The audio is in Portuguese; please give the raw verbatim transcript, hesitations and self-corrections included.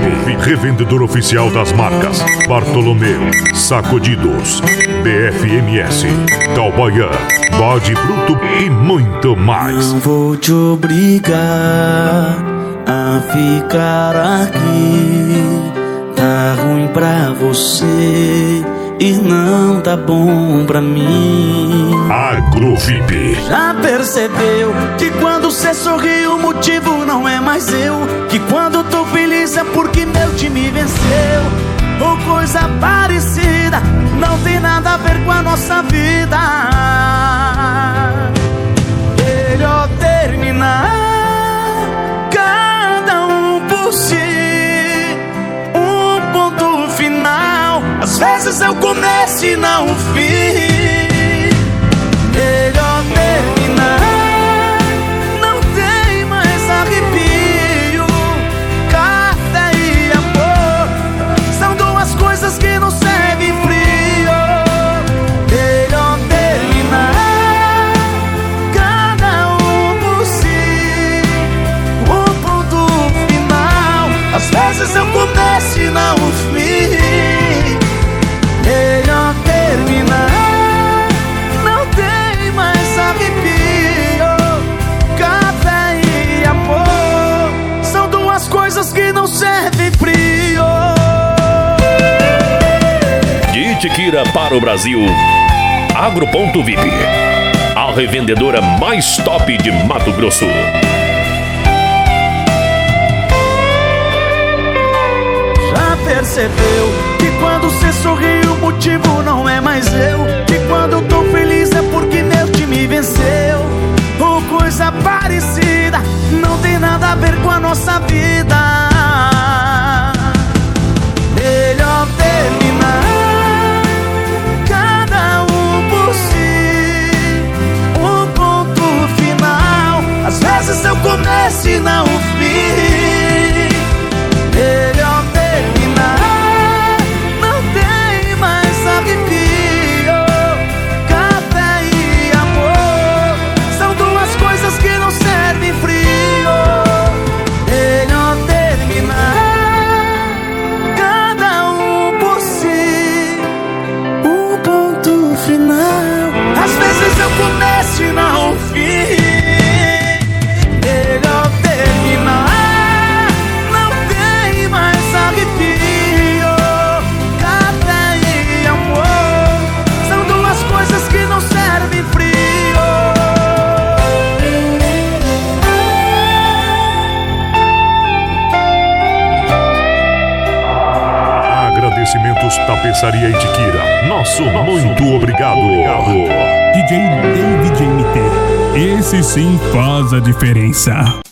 Agrofip, revendedor oficial das marcas Bartolomeu, Sacudidos, B F M S, Dalboyan, Bode Bruto e muito mais. Não vou te obrigar a ficar aqui. Tá ruim pra você e não tá bom pra mim. Agrofip. Já percebeu que quando cê sorri o motivo não é mais eu? Que quando tô feliz é porque meu time venceu? Ou coisa parecida, não tem nada a ver com a nossa vida. Melhor terminar, cada um por si. Um ponto final, às vezes é o começo e não o fim. Melhor terminar, não tem mais arrepio. Café e amor são duas coisas que não servem frio. Melhor terminar, cada um por si. Um ponto final, às vezes é o começo e não o fim. Melhor terminar, que não serve frio. De Itiquira para o Brasil, Agro.vip, a revendedora mais top de Mato Grosso. Já percebeu que quando cê sorri o motivo não é mais eu? Que quando eu tô feliz é porque meu time venceu? Ou coisa parecida, não tem nada a ver com a nossa vida. Melhor terminar, cada um por si. Um ponto final, às vezes é o começo e não o fim. Melhor terminar, não tem mais arrepio. Café e amor são duas coisas que não servem frio. Melhor terminar, cada um por si. Um ponto final, às vezes é o começo e não o fim. Melhor terminar, não tem mais arrepio. Café e amor são duas coisas que não servem frio. Agradecimentos Tapeçaria Itiquira. Nosso, Nosso muito obrigado. obrigado. D J David M T. Esse sim faz a diferença.